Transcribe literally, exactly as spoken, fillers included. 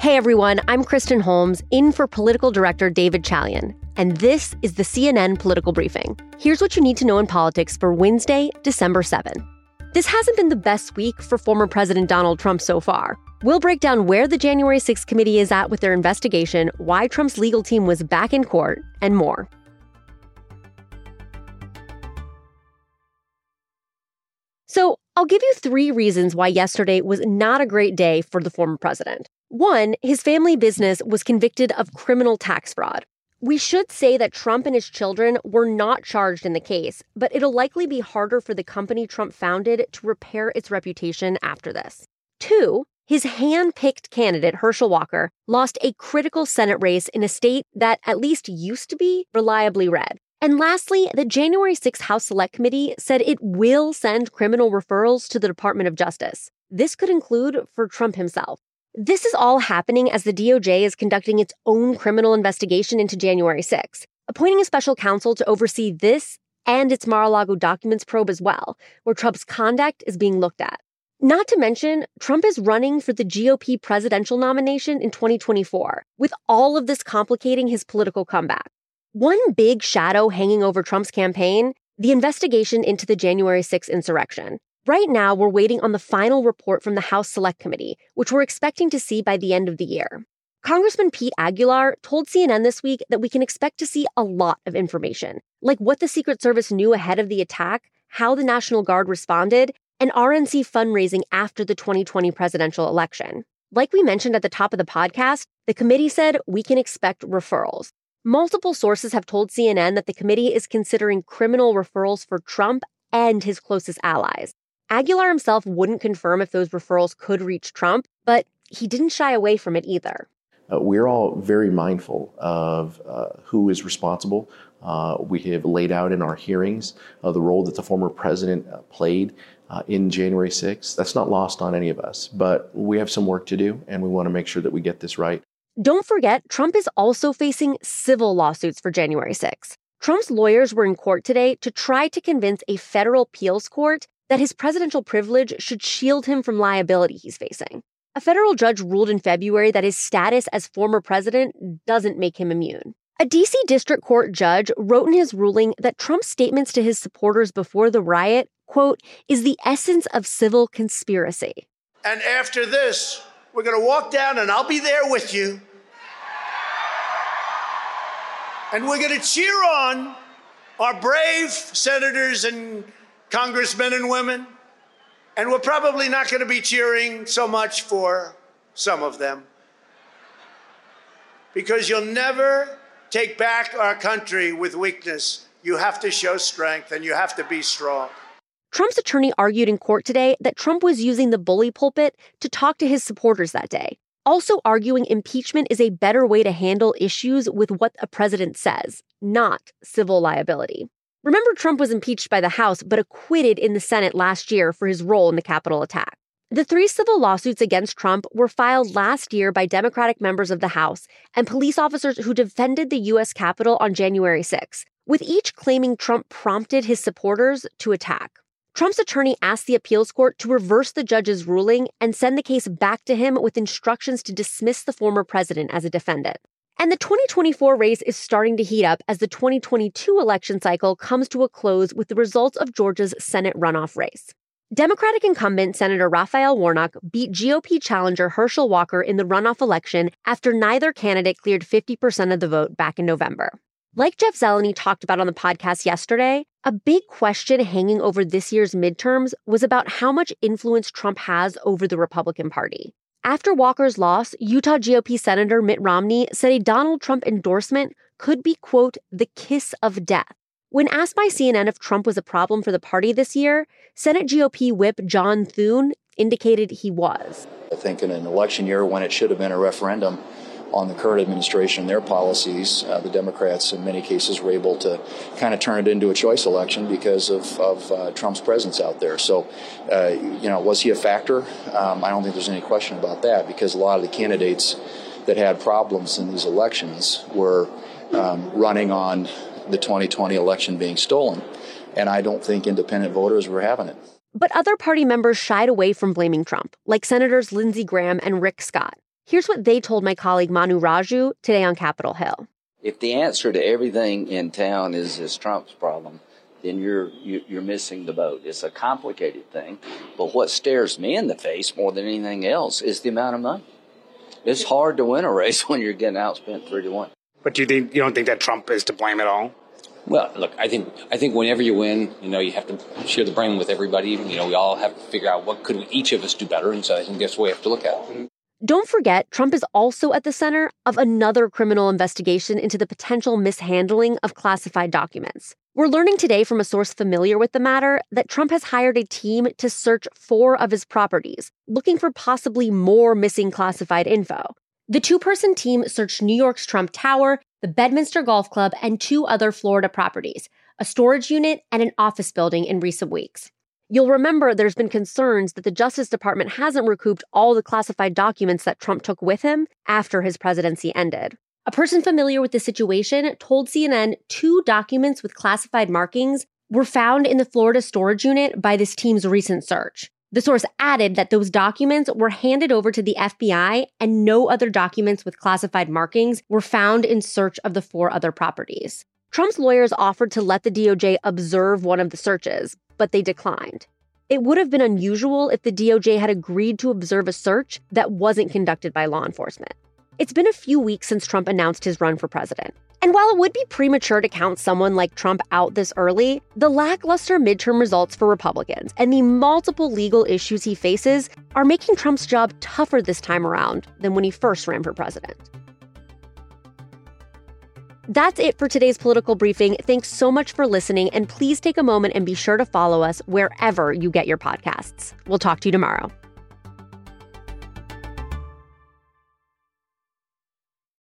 Hey everyone, I'm Kristen Holmes, in for political director David Chalian, and this is the C N N Political Briefing. Here's what you need to know in politics for Wednesday, December seventh. This hasn't been the best week for former President Donald Trump so far. We'll break down where the January sixth committee is at with their investigation, why Trump's legal team was back in court, and more. So, I'll give you three reasons why yesterday was not a great day for the former president. One, his family business was convicted of criminal tax fraud. We should say that Trump and his children were not charged in the case, but it'll likely be harder for the company Trump founded to repair its reputation after this. Two, his hand-picked candidate, Herschel Walker, lost a critical Senate race in a state that at least used to be reliably red. And lastly, the January sixth House Select Committee said it will send criminal referrals to the Department of Justice. This could include for Trump himself. This is all happening as the D O J is conducting its own criminal investigation into January sixth, appointing a special counsel to oversee this and its Mar-a-Lago documents probe as well, where Trump's conduct is being looked at. Not to mention, Trump is running for the G O P presidential nomination in twenty twenty-four, with all of this complicating his political comeback. One big shadow hanging over Trump's campaign, the investigation into the January sixth insurrection. Right now, we're waiting on the final report from the House Select Committee, which we're expecting to see by the end of the year. Congressman Pete Aguilar told C N N this week that we can expect to see a lot of information, like what the Secret Service knew ahead of the attack, how the National Guard responded, and R N C fundraising after the twenty twenty presidential election. Like we mentioned at the top of the podcast, the committee said we can expect referrals. Multiple sources have told C N N that the committee is considering criminal referrals for Trump and his closest allies. Aguilar himself wouldn't confirm if those referrals could reach Trump, but he didn't shy away from it either. Uh, we're all very mindful of uh, who is responsible. Uh, we have laid out in our hearings uh, the role that the former president uh, played uh, in January sixth. That's not lost on any of us, but we have some work to do, and we want to make sure that we get this right. Don't forget, Trump is also facing civil lawsuits for January sixth. Trump's lawyers were in court today to try to convince a federal appeals court that his presidential privilege should shield him from liability he's facing. A federal judge ruled in February that his status as former president doesn't make him immune. A D C district court judge wrote in his ruling that Trump's statements to his supporters before the riot, quote, is the essence of civil conspiracy. And after this, we're going to walk down and I'll be there with you. And we're going to cheer on our brave senators and congressmen and women, and we're probably not going to be cheering so much for some of them, because you'll never take back our country with weakness. You have to show strength, and you have to be strong. Trump's attorney argued in court today that Trump was using the bully pulpit to talk to his supporters that day, also arguing impeachment is a better way to handle issues with what a president says, not civil liability. Remember, Trump was impeached by the House but acquitted in the Senate last year for his role in the Capitol attack. The three civil lawsuits against Trump were filed last year by Democratic members of the House and police officers who defended the U S Capitol on January sixth, with each claiming Trump prompted his supporters to attack. Trump's attorney asked the appeals court to reverse the judge's ruling and send the case back to him with instructions to dismiss the former president as a defendant. And the twenty twenty-four race is starting to heat up as the twenty twenty-two election cycle comes to a close with the results of Georgia's Senate runoff race. Democratic incumbent Senator Raphael Warnock beat G O P challenger Herschel Walker in the runoff election after neither candidate cleared fifty percent of the vote back in November. Like Jeff Zeleny talked about on the podcast yesterday, a big question hanging over this year's midterms was about how much influence Trump has over the Republican Party. After Walker's loss, Utah G O P Senator Mitt Romney said a Donald Trump endorsement could be, quote, the kiss of death. When asked by C N N if Trump was a problem for the party this year, Senate G O P Whip John Thune indicated he was. I think in an election year when it should have been a referendum on the current administration and their policies, uh, the Democrats in many cases were able to kind of turn it into a choice election because of, of uh, Trump's presence out there. So, uh, you know, was he a factor? Um, I don't think there's any question about that, because a lot of the candidates that had problems in these elections were um, running on the twenty twenty election being stolen. And I don't think independent voters were having it. But other party members shied away from blaming Trump, like Senators Lindsey Graham and Rick Scott. Here's what they told my colleague Manu Raju today on Capitol Hill. If the answer to everything in town is, is Trump's problem, then you're you're missing the boat. It's a complicated thing. But what stares me in the face more than anything else is the amount of money. It's hard to win a race when you're getting outspent three to one. But you think you don't think that Trump is to blame at all? Well, look, I think I think whenever you win, you know, you have to share the blame with everybody. You know, we all have to figure out what could each of us do better. And so I think that's what we have to look at. Don't forget, Trump is also at the center of another criminal investigation into the potential mishandling of classified documents. We're learning today from a source familiar with the matter that Trump has hired a team to search four of his properties, looking for possibly more missing classified info. The two-person team searched New York's Trump Tower, the Bedminster Golf Club, and two other Florida properties, a storage unit and an office building in recent weeks. You'll remember there's been concerns that the Justice Department hasn't recouped all the classified documents that Trump took with him after his presidency ended. A person familiar with the situation told C N N two documents with classified markings were found in the Florida storage unit by this team's recent search. The source added that those documents were handed over to the F B I and no other documents with classified markings were found in search of the four other properties. Trump's lawyers offered to let the D O J observe one of the searches, but they declined. It would have been unusual if the D O J had agreed to observe a search that wasn't conducted by law enforcement. It's been a few weeks since Trump announced his run for president. And while it would be premature to count someone like Trump out this early, the lackluster midterm results for Republicans and the multiple legal issues he faces are making Trump's job tougher this time around than when he first ran for president. That's it for today's political briefing. Thanks so much for listening, and please take a moment and be sure to follow us wherever you get your podcasts. We'll talk to you tomorrow.